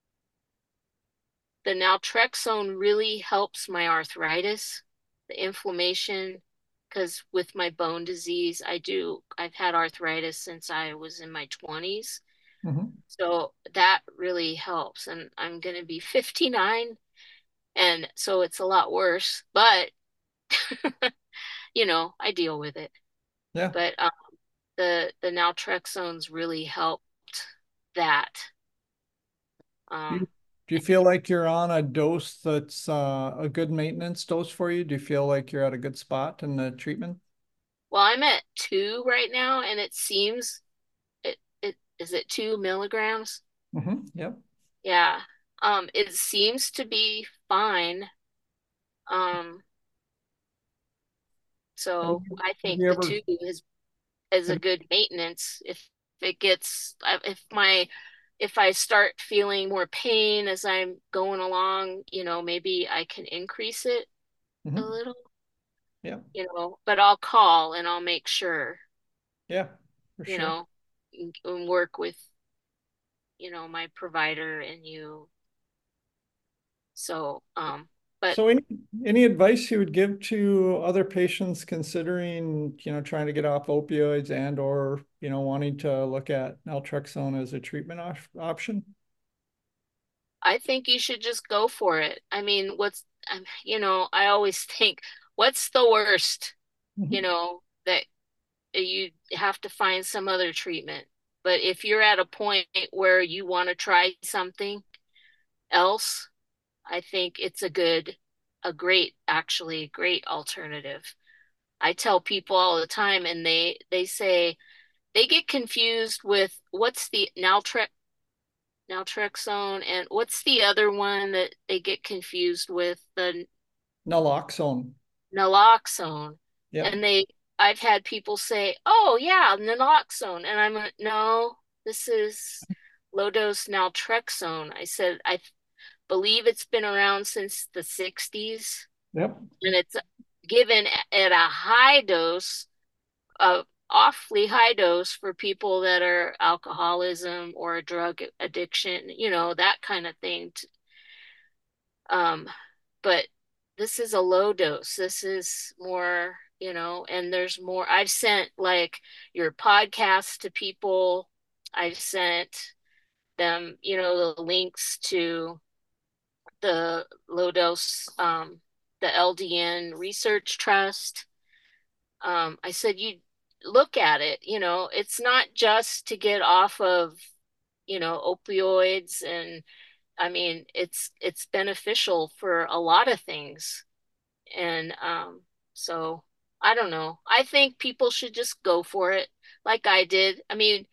the naltrexone really helps my arthritis, the inflammation because with my bone disease, I do, I've had arthritis since I was in my twenties. Mm-hmm. So that really helps. And I'm going to be fifty-nine. And so it's a lot worse, but you know, I deal with it. Yeah. But um, the the naltrexone's really helped that. Do you, Um, do you feel like you're on a dose that's uh, a good maintenance dose for you? Do you feel like you're at a good spot in the treatment? well, I'm at two right now, and it seems it it is it two milligrams? Mm-hmm. Yep. Yeah. Um, it seems to be fine. Um, Have so you, I have think you the ever, two is is a have, good maintenance. If it gets if my if I start feeling more pain as I'm going along, you know, maybe I can increase it a mm-hmm. little, Yeah. you know, but I'll call and I'll make sure, Yeah, for you sure. know, and and work with, you know, my provider and you. So, um, but So any any advice you would give to other patients considering, you know, trying to get off opioids and or, you know, wanting to look at naltrexone as a treatment op option? I think you should just go for it. I mean, what's, um, you know, I always think, what's the worst, you Mhm. know, that you have to find some other treatment. But if you're at a point where you want to try something else, I think it's a good, a great, actually great alternative. I tell people all the time, and they they say they get confused with what's the naltre naltrexone and what's the other one that they get confused with, the Naloxone. naloxone. Yep. And they, I've had people say, "Oh yeah, naloxone," and I'm like, "No, this is low dose naltrexone." I said, "I believe it's been around since the sixties, Yep. and it's given at a high dose, a awfully high dose for people that are alcoholism or a drug addiction, you know, that kind of thing." Um, but this is a low dose. This is more, you know, and there's more. I've sent like your podcast to people. I've sent them, you know, the links to the low dose, um, the L D N Research Trust. Um, I said, you look at it, you know, it's not just to get off of, you know, opioids. And I mean, it's it's beneficial for a lot of things. And um, so I don't know. I think people should just go for it like I did. I mean,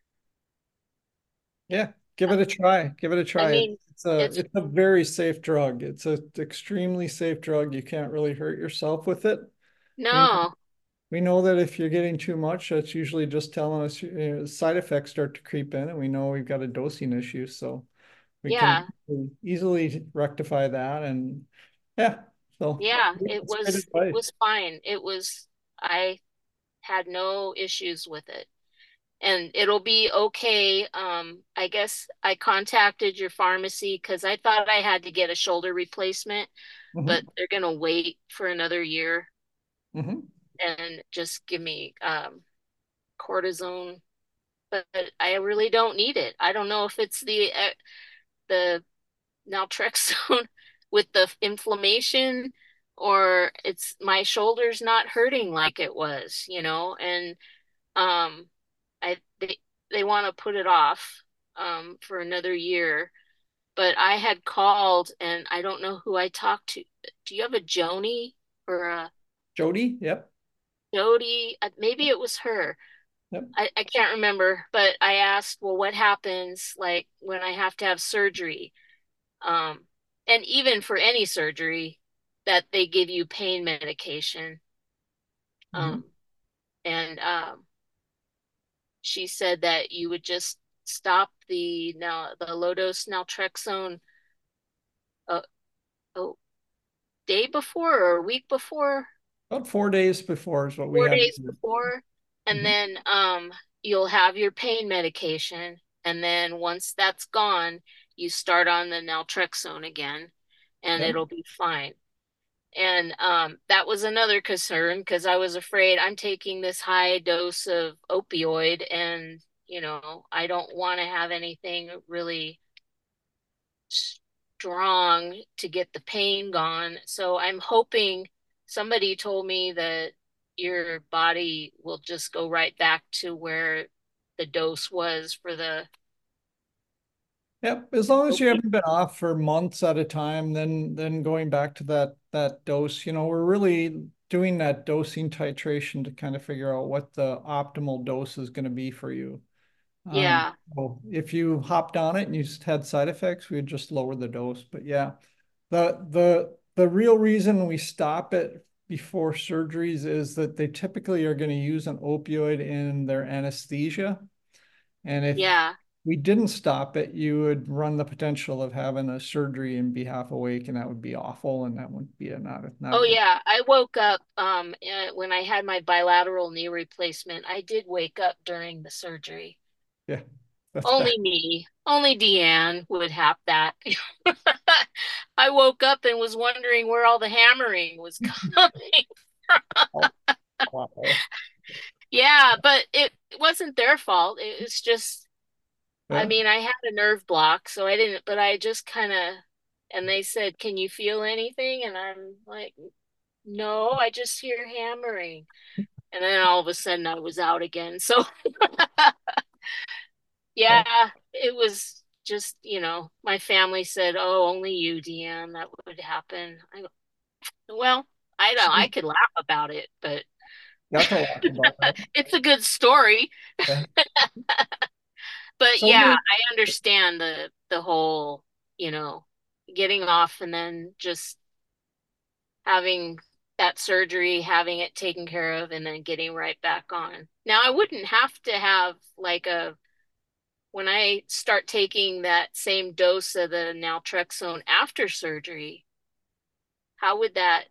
Yeah. Give it a try. Give it a I try. It, mean, it's a it's it's a very safe drug. It's a extremely safe drug. You can't really hurt yourself with it. We no, we know that if you're getting too much, that's usually just telling us, you know, side effects start to creep in, and we know we've got a dosing issue. So we can yeah, easily rectify that. And yeah, so yeah, it that's great was it advice. was fine. It was I had no issues with it. And it'll be okay. Um, I guess I contacted your pharmacy because I thought I had to get a shoulder replacement, but Hmm. they're gonna wait for another year Hmm. and just give me um cortisone. But I really don't need it. I don't know if it's the uh, the naltrexone with the inflammation, or it's my shoulder's not hurting like it was, you know, and um I they they want to put it off um for another year. But I had called and I don't know who I talked to. Do you have a Joni or a Jody, yep, Jody? Uh, Maybe it was her. yep. I, I can't remember, but I asked, well, what happens like when I have to have surgery? Um, and even for any surgery, that they give you pain medication. Hmm. Um, and um, she said that you would just stop the now the low dose naltrexone a, a day before or a week before, About four days before is what we four have. days before, and Mhm. then um you'll have your pain medication, and then once that's gone, you start on the naltrexone again, and Yep. it'll be fine. And um, that was another concern because I was afraid I'm taking this high dose of opioid and, you know, I don't want to have anything really strong to get the pain gone. So I'm hoping somebody told me that your body will just go right back to where the dose was for the Yep, as long as you opioid. haven't been off for months at a time, then then going back to that that dose, you know, we're really doing that dosing titration to kind of figure out what the optimal dose is going to be for you. Um, Yeah. so if you hopped on it and you just had side effects, we'd just lower the dose. But yeah, the the the real reason we stop it before surgeries is that they typically are going to use an opioid in their anesthesia. And if Yeah. we didn't stop it, you would run the potential of having a surgery and be half awake, and that would be awful, and that would be a not a not a Oh good. yeah, I woke up um uh, when I had my bilateral knee replacement. I did wake up during the surgery. Yeah, that's bad. Only me, only Deanne would have that. I woke up and was wondering where all the hammering was coming. Oh, wow. Yeah, but it, it wasn't their fault. It was just, I Yeah. mean, I had a nerve block, so I didn't, but I just kind of, and they said, "Can you feel anything?" And I'm like, "No, I just hear hammering." And then all of a sudden I was out again. So Yeah. yeah, it was just, you know, my family said, "Oh, only you, Deanne, that would happen." I go, well, I don't, I So could laugh about it, but got to laugh about that. it's a good story. Yeah. But So yeah, many, I understand the the whole, you know, getting off and then just having that surgery, having it taken care of, and then getting right back on. Now, I wouldn't have to have like a when I start taking that same dose of the naltrexone after surgery, how would that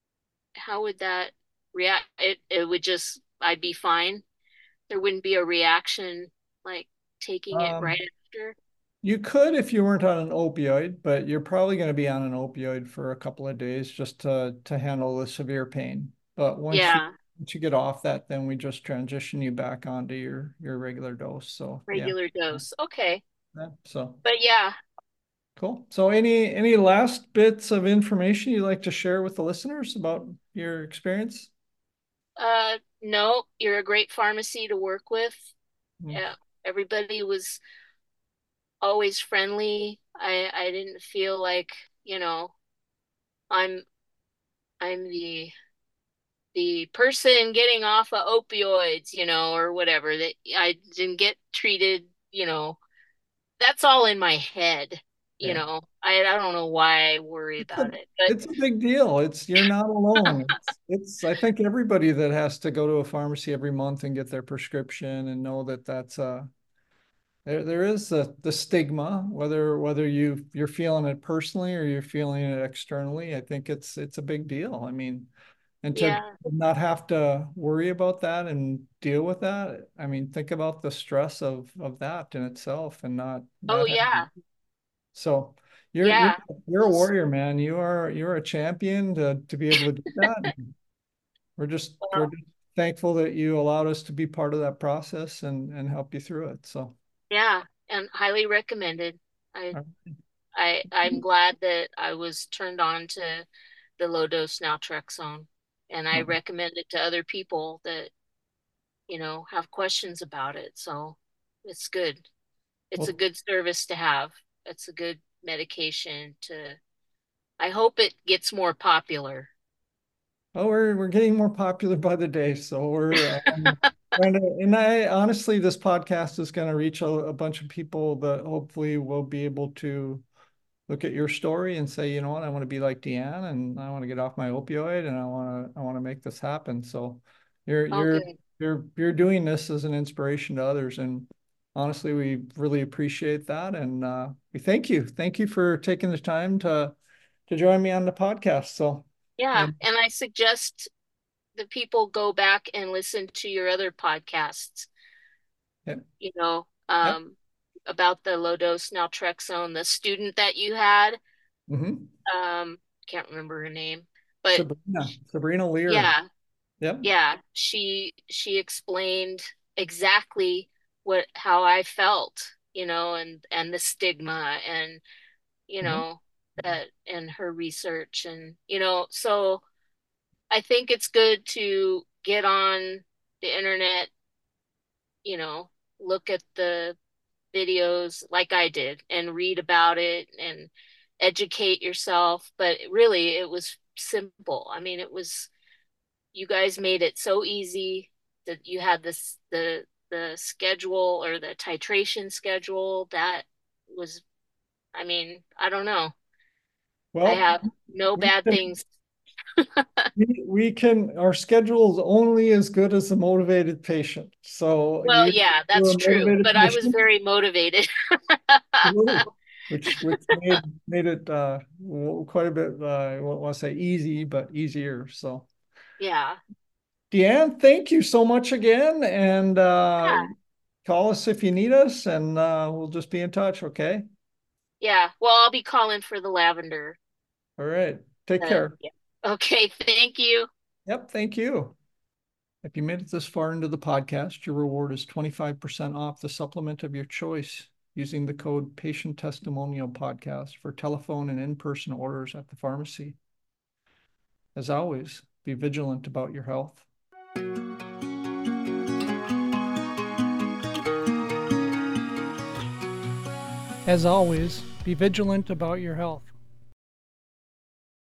how would that react? It it would just I'd be fine. There wouldn't be a reaction like taking it right um, after. you could if you weren't on an opioid, but you're probably going to be on an opioid for a couple of days just to to handle the severe pain. But once you Yeah, once you get off that, then we just transition you back onto your your regular dose. So yeah. regular dose. Okay. Yeah. So But yeah, cool. So any any last bits of information you'd like to share with the listeners about your experience? uh no, you're a great pharmacy to work with. Mm. Yeah, everybody was always friendly. I I didn't feel like, you know, I'm I'm the the person getting off of opioids, you know, or whatever, that I didn't get treated, you know, that's all in my head, you Yeah. know. I I don't know why I worry It's a, about it, but it's a big deal. It's you're not alone. It's, it's I think everybody that has to go to a pharmacy every month and get their prescription and know that that's uh there there is the the stigma, whether whether you you're feeling it personally or you're feeling it externally. I think it's it's a big deal. I mean, and to yeah. not have to worry about that and deal with that, I mean, think about the stress of of that in itself and not Oh not having. yeah. So you're you're Yeah. you're It a was, warrior, man. You are you're a champion to to be able to do that. We're just we're well, just thankful that you allowed us to be part of that process and and help you through it. So yeah, and highly recommended. I uh, I I'm glad that I was turned on to the low dose naltrexone, and I uh, recommend it to other people that, you know, have questions about it. So it's good. It's a well, good service to have. It's a good medication to, I hope it gets more popular. oh, we're we're getting more popular by the day. So we're um, trying to, and I honestly, this podcast is going to reach a, a bunch of people that hopefully will be able to look at your story and say, you know what, I want to be like Deanne and I want to get off my opioid and I want to I want to make this happen. So you're Oh, you're good. you're you're doing this as an inspiration to others. And honestly, we really appreciate that. And uh, we thank you. Thank you for taking the time to to join me on the podcast. So Yeah. and And I suggest the people go back and listen to your other podcasts, yep, you know, yep. um, about the low dose naltrexone, the student that you had, Hmm. um, can't remember her name, but Sabrina, Sabrina Lear. yeah, Yep. yeah, she she explained exactly what how I felt, you know, and and the stigma and you Mhm. know that and her research and you know, so I think it's good to get on the internet, you know, look at the videos like I did and read about it and educate yourself. But really, it was simple. I mean, it was, you guys made it so easy that you had this, the, the schedule or the titration schedule that was, I mean, I don't know. I Well, have no we bad can, things. we, we can, our schedule is only as good as the motivated patient. So Well, you, yeah, you're that's a true, motivated but I was patient, very motivated. which which made made it uh, quite a bit. Uh, I won't want to say easy, but easier. So, Yeah. Deanne, thank you so much again, and uh, Yeah. call us if you need us, and uh, we'll just be in touch. Okay. Yeah. Well, I'll be calling for the lavender. All right. Take Uh, care. yeah. Okay. Thank you. Yep. Thank you. If you made it this far into the podcast, your reward is twenty-five percent off the supplement of your choice using the code Patient Testimonial Podcast for telephone and in-person orders at the pharmacy. As always, be vigilant about your health. As always, be vigilant about your health.